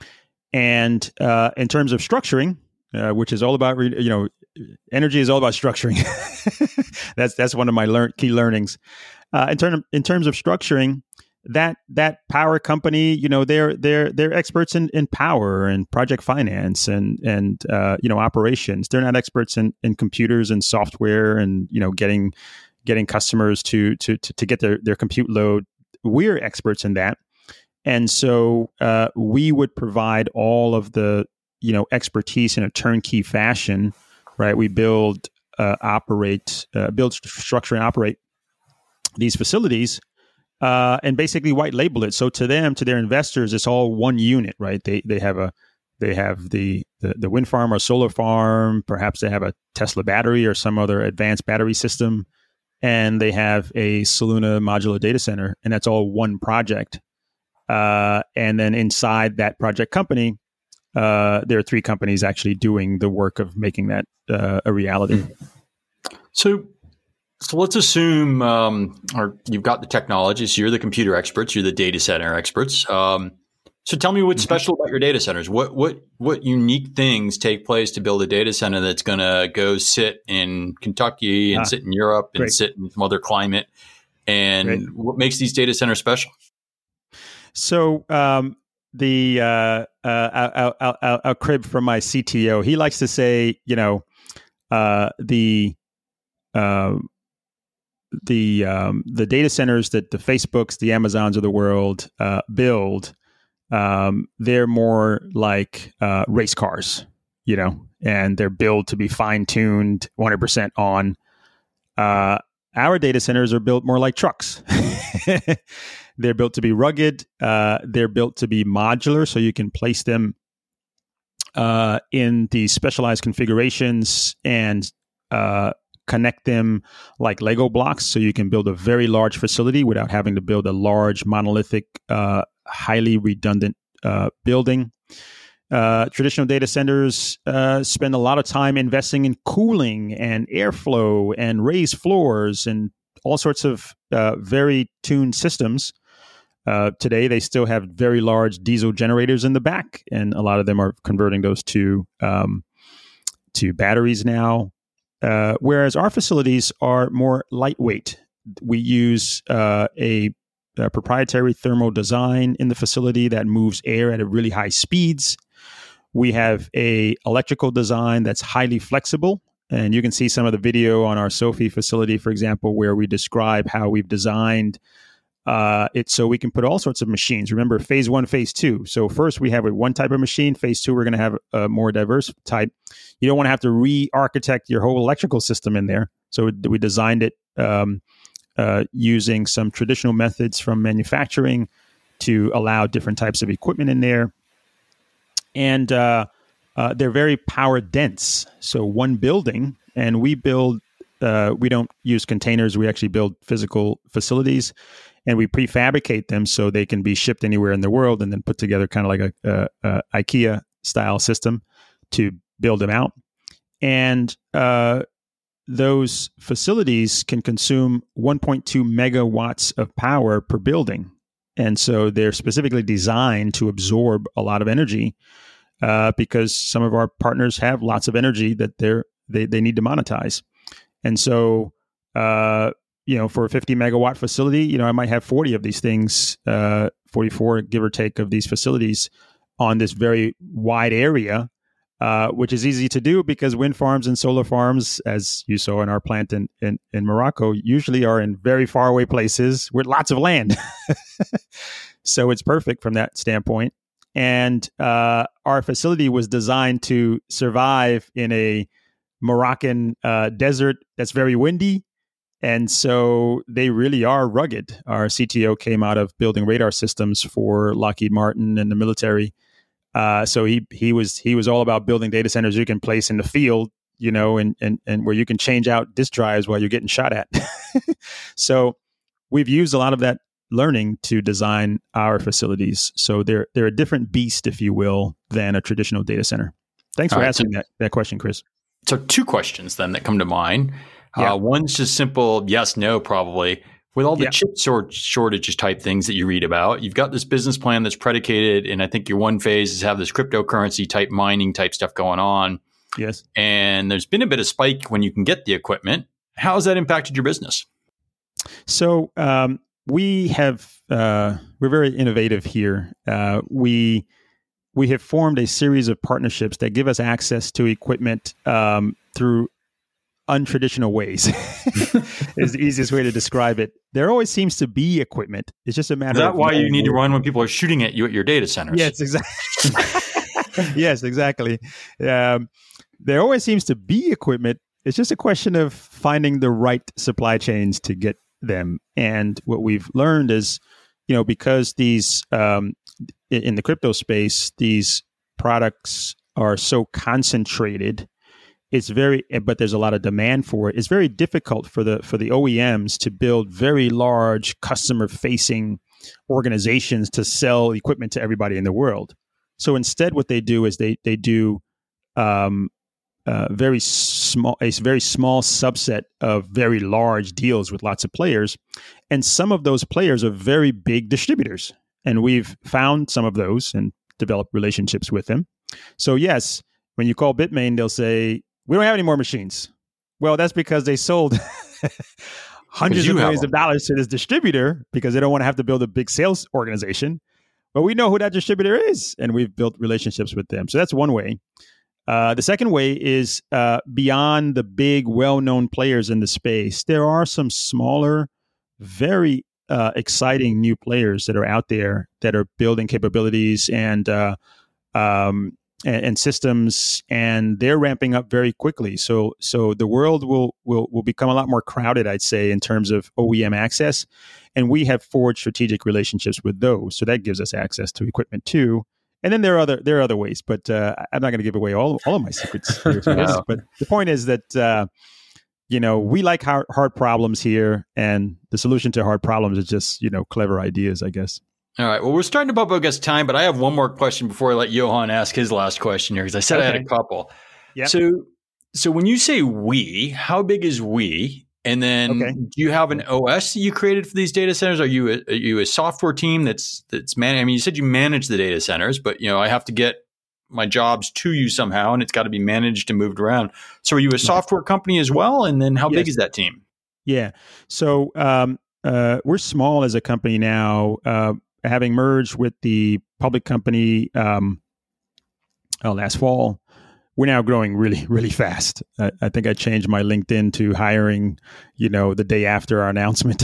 And uh, in terms of structuring, uh, which is all about, you know, energy is all about structuring. that's that's one of my learn- key learnings. Uh, in, term, in terms of structuring, that that power company, you know, they're they're they're experts in, in power and project finance and and uh, you know operations. They're not experts in, in computers and software and you know getting getting customers to to to, to get their, their compute load. We're experts in that. And so uh, we would provide all of the, you know, expertise in a turnkey fashion, right? We build, uh, operate, uh, build, structure, and operate these facilities, uh, and basically white label it. So to them, to their investors, it's all one unit, right? They they have a they have the the, the wind farm or solar farm. Perhaps they have a Tesla battery or some other advanced battery system, and they have a Soluna modular data center, and that's all one project. Uh, and then inside that project company, uh, there are three companies actually doing the work of making that uh, a reality. So, so let's assume, um, or you've got the technology. So you're the computer experts, you're the data center experts. Um, so tell me what's mm-hmm. special about your data centers. What what what unique things take place to build a data center that's going to go sit in Kentucky and ah, sit in Europe and great. sit in some other climate? And great. What makes these data centers special? So um, the uh, uh, I'll, I'll, I'll, I'll crib from my C T O. He likes to say, you know, uh, the uh, the um, the data centers that the Facebooks, the Amazons of the world uh, build, um, they're more like uh, race cars, you know, and they're built to be fine tuned, one hundred percent on. Uh, our data centers are built more like trucks. They're built to be rugged. Uh, they're built to be modular, so you can place them uh, in these specialized configurations and uh, connect them like Lego blocks, so you can build a very large facility without having to build a large, monolithic, uh, highly redundant uh, building. Uh, traditional data centers uh, spend a lot of time investing in cooling and airflow and raised floors and all sorts of uh, very tuned systems. Uh, today, they still have very large diesel generators in the back, and a lot of them are converting those to um, to batteries now. Uh, whereas our facilities are more lightweight. We use uh, a, a proprietary thermal design in the facility that moves air at a really high speeds. We have a electrical design that's highly flexible. And you can see some of the video on our Sophie facility, for example, where we describe how we've designed uh, it so we can put all sorts of machines. Remember, phase one, phase two. So first we have a one type of machine. Phase two, we're going to have a more diverse type. You don't want to have to re-architect your whole electrical system in there. So we designed it um, uh, using some traditional methods from manufacturing to allow different types of equipment in there. And uh, uh, they're very power dense. So one building, and we build, uh, we don't use containers. We actually build physical facilities, and we prefabricate them so they can be shipped anywhere in the world, and then put together kind of like a, a, a IKEA style system to build them out. And uh, those facilities can consume one point two megawatts of power per building. And so they're specifically designed to absorb a lot of energy uh, because some of our partners have lots of energy that they're, they they need to monetize. And so, uh, you know, for a fifty megawatt facility, you know, I might have forty of these things, uh, forty-four, give or take, of these facilities on this very wide area, uh, which is easy to do because wind farms and solar farms, as you saw in our plant in, in, in Morocco, usually are in very far away places with lots of land. So it's perfect from that standpoint. And uh, our facility was designed to survive in a Moroccan uh, desert that's very windy. And so they really are rugged. Our C T O came out of building radar systems for Lockheed Martin and the military. Uh, so he he was he was all about building data centers you can place in the field, you know, and and and where you can change out disk drives while you're getting shot at. So we've used a lot of that learning to design our facilities. So they're they're a different beast, if you will, than a traditional data center. Thanks all for right, asking so, that, that question, Chris. So two questions then that come to mind. Yeah. Uh, one's just simple yes, no, probably. With all the yeah. chip sort shortages type things that you read about, you've got this business plan that's predicated, and I think your one phase is have this cryptocurrency type mining type stuff going on. Yes. And there's been a bit of spike when you can get the equipment. How has that impacted your business? So um, we have, uh, we're very innovative here. Uh, we we have formed a series of partnerships that give us access to equipment um, through untraditional ways is the easiest way to describe it. There always seems to be equipment. It's just a matter of... Is that of why you need to run when people are shooting at you at your data centers? Yes, exactly. yes, exactly. Um, there always seems to be equipment. It's just a question of finding the right supply chains to get them. And what we've learned is, you know, because these, um, in the crypto space, these products are so concentrated, it's very, but there's a lot of demand for it. It's very difficult for the for the O E Ms to build very large customer-facing organizations to sell equipment to everybody in the world. So instead, what they do is they they do um, uh, very small a very small subset of very large deals with lots of players, and some of those players are very big distributors. And we've found some of those and developed relationships with them. So yes, when you call Bitmain, they'll say, we don't have any more machines. Well, that's because they sold hundreds of millions of dollars to this distributor because they don't want to have to build a big sales organization. But we know who that distributor is, and we've built relationships with them. So that's one way. Uh, the second way is uh, beyond the big, well-known players in the space, there are some smaller, very uh, exciting new players that are out there that are building capabilities and uh, um And, and systems, and they're ramping up very quickly. So, so the world will will will become a lot more crowded, I'd say, in terms of O E M access. And we have forged strategic relationships with those, so that gives us access to equipment too. And then there are other there are other ways, but uh, I'm not going to give away all all of my secrets here for this. But the point is that uh, you know we like hard, hard problems here, and the solution to hard problems is just you know clever ideas, I guess. All right. Well, we're starting to bump up against time, but I have one more question before I let Johan ask his last question here, because I said okay. I had a couple. Yep. So, so when you say we, how big is we? And then okay. do you have an O S that you created for these data centers? Are you a, are you a software team that's that's man? I mean, you said you manage the data centers, but you know I have to get my jobs to you somehow, and it's got to be managed and moved around. So, are you a software company as well? And then how yes. big is that team? Yeah. So um, uh, we're small as a company now. Uh, Having merged with the public company um, uh, last fall, we're now growing really, really fast. I, I think I changed my LinkedIn to hiring, you know, the day after our announcement.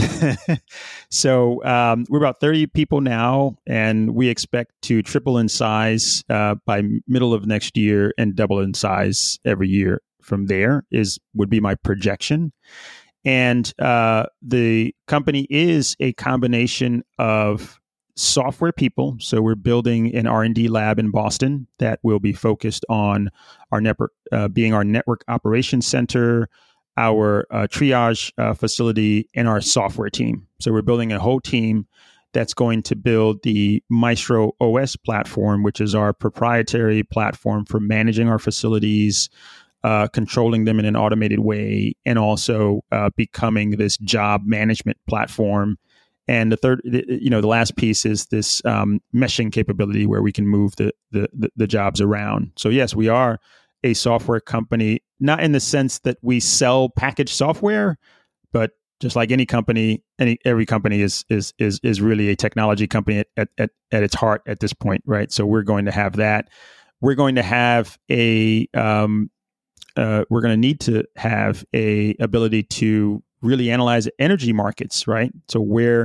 So um, we're about thirty people now, and we expect to triple in size uh, by middle of next year and double in size every year from there is would be my projection. And uh, the company is a combination of software people. So we're building an R and D lab in Boston that will be focused on our network, uh, being our network operations center, our uh, triage uh, facility, and our software team. So we're building a whole team that's going to build the Maestro O S platform, which is our proprietary platform for managing our facilities, uh, controlling them in an automated way, and also uh, becoming this job management platform. And the third, you know, the last piece is this um, meshing capability where we can move the, the the the jobs around. So yes, we are a software company, not in the sense that we sell packaged software, but just like any company, any every company is is is is really a technology company at at at its heart at this point, right? So we're going to have that. We're going to have a um, uh, we're going to need to have a ability to really analyze energy markets, right? So where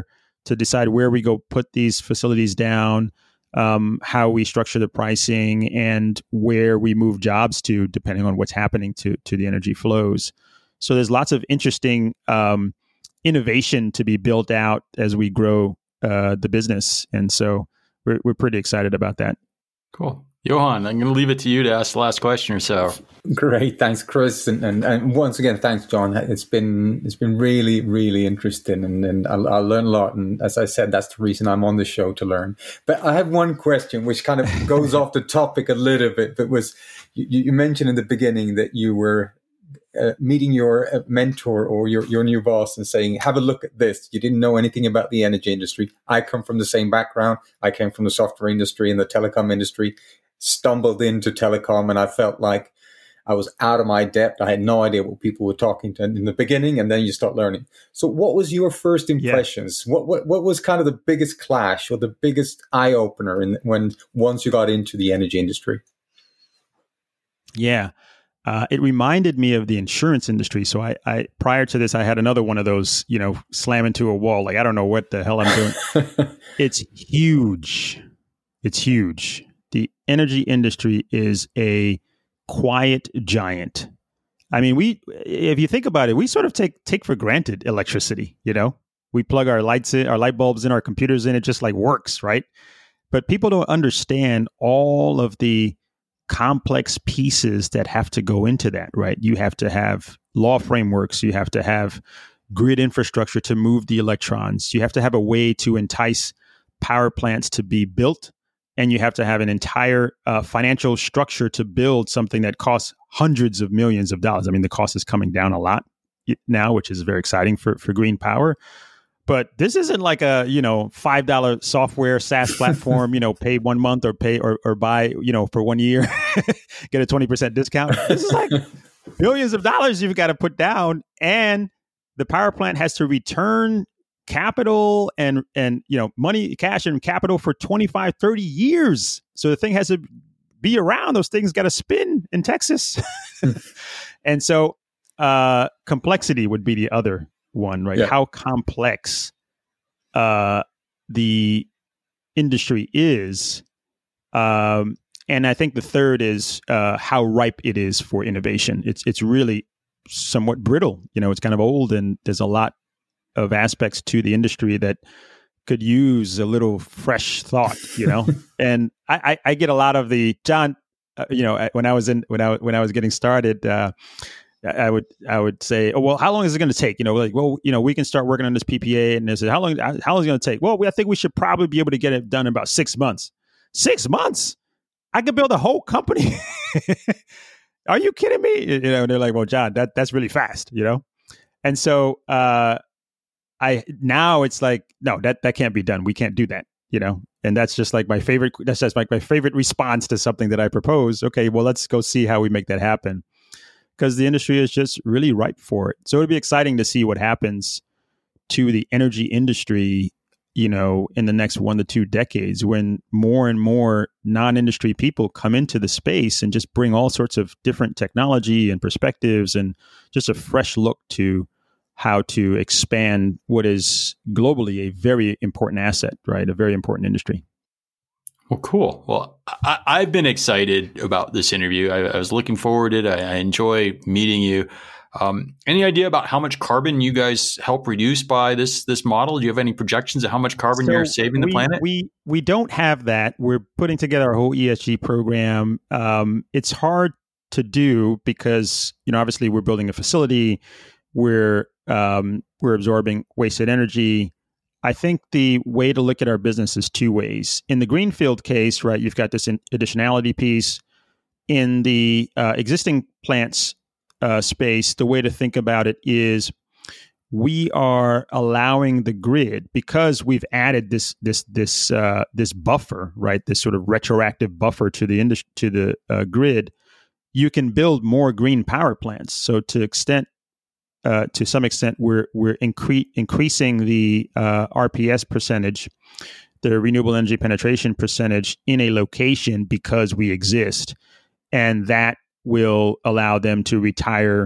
to decide where we go put these facilities down, um, how we structure the pricing, and where we move jobs to, depending on what's happening to to the energy flows. So there's lots of interesting um, innovation to be built out as we grow uh, the business, and so we're we're pretty excited about that. Cool. Johan, I'm going to leave it to you to ask the last question or so. Great, thanks, Chris, and, and and once again, thanks, John. It's been it's been really really interesting, and and I'll, I'll learn a lot. And as I said, that's the reason I'm on the show, to learn. But I have one question, which kind of goes off the topic a little bit. But was you, you mentioned in the beginning that you were uh, meeting your uh, mentor or your your new boss and saying, "Have a look at this." You didn't know anything about the energy industry. I come from the same background. I came from the software industry and the telecom industry. Stumbled into telecom, and I felt like I was out of my depth. I had no idea what people were talking to in the beginning, and then you start learning. So what was your first impressions? Yeah. What, what what was kind of the biggest clash or the biggest eye-opener in, when once you got into the energy industry? Yeah. Uh, it reminded me of the insurance industry. So I, I, prior to this, I had another one of those, you know, slam into a wall. Like, I don't know what the hell I'm doing. It's huge. It's huge. The energy industry is a quiet giant. I mean, we, if you think about it, we sort of take take for granted electricity. You know, we plug our lights in, our light bulbs in, our computers in, it just like works, right? But people don't understand all of the complex pieces that have to go into that, right? You have to have law frameworks, you have to have grid infrastructure to move the electrons, you have to have a way to entice power plants to be built. And you have to have an entire uh, financial structure to build something that costs hundreds of millions of dollars. I mean, the cost is coming down a lot now, which is very exciting for, for green power. But this isn't like a, you know, five dollar software SaaS platform, you know, pay one month or pay or, or buy, you know, for one year, get a twenty percent discount. This is like billions of dollars you've got to put down. And the power plant has to return capital and, and, you know, money, cash and capital for twenty-five, thirty years. So the thing has to be around. Those things got to spin in Texas. And so uh, complexity would be the other one, right? Yeah. How complex uh, the industry is. Um, and I think the third is uh, how ripe it is for innovation. It's, it's really somewhat brittle. You know, it's kind of old, and there's a lot of aspects to the industry that could use a little fresh thought, you know. And I, I, I get a lot of the John, uh, you know, when I was in when I when I was getting started, uh, I would I would say, oh well, how long is it going to take? You know, like, well, you know, we can start working on this P P A, and they say, how long how long is it going to take? Well, we, I think we should probably be able to get it done in about six months. Six months? I could build a whole company. Are you kidding me? You know, and they're like, well, John, that that's really fast, you know. And so. Uh, I now it's like, no, that, that can't be done. We can't do that, you know, and that's just like my favorite. That's just like my favorite response to something that I propose. Okay, well, let's go see how we make that happen, because the industry is just really ripe for it. So it'd be exciting to see what happens to the energy industry, you know, in the next one to two decades, when more and more non-industry people come into the space and just bring all sorts of different technology and perspectives and just a fresh look to how to expand what is globally a very important asset, right? A very important industry. Well, cool. Well, I, I've been excited about this interview. I, I was looking forward to it. I, I enjoy meeting you. Um, any idea about how much carbon you guys help reduce by this this model? Do you have any projections of how much carbon so you're saving we, the planet? We we don't have that. We're putting together a whole E S G program. Um, it's hard to do because, you know, obviously we're building a facility. We're um, we're absorbing wasted energy. I think the way to look at our business is two ways. In the greenfield case, right, you've got this additionality piece. In the uh, existing plants uh, space, the way to think about it is we are allowing the grid, because we've added this this this uh, this buffer, right, this sort of retroactive buffer to the industry, to the uh, grid. You can build more green power plants. So to extent Uh, to some extent, we're we're incre- increasing the uh, R P S percentage, the renewable energy penetration percentage, in a location because we exist, and that will allow them to retire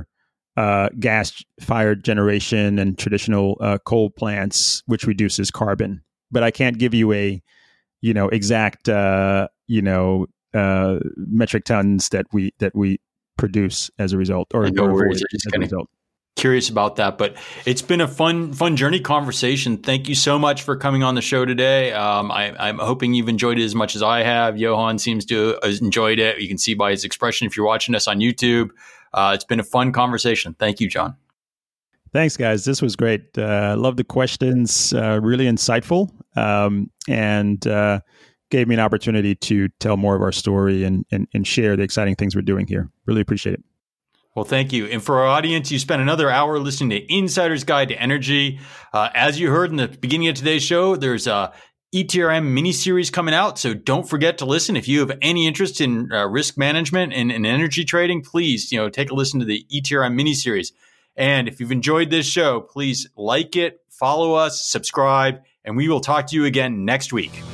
uh, gas-fired generation and traditional uh, coal plants, which reduces carbon. But I can't give you a, you know, exact, uh, you know, uh, metric tons that we that we produce as a result, or, no or worries. as a result. Curious about that, but it's been a fun, fun journey conversation. Thank you so much for coming on the show today. Um, I, I'm hoping you've enjoyed it as much as I have. Johan seems to have enjoyed it. You can see by his expression if you're watching us on YouTube. Uh, it's been a fun conversation. Thank you, John. Thanks, guys. This was great. Uh, love the questions. Uh, really insightful, um, and uh, gave me an opportunity to tell more of our story and, and and share the exciting things we're doing here. Really appreciate it. Well, thank you. And for our audience, you spent another hour listening to Insider's Guide to Energy. Uh, as you heard in the beginning of today's show, there's a E T R M mini-series coming out, so don't forget to listen. If you have any interest in uh, risk management and, and energy trading, please, you know, take a listen to the E T R M mini-series. And if you've enjoyed this show, please like it, follow us, subscribe, and we will talk to you again next week.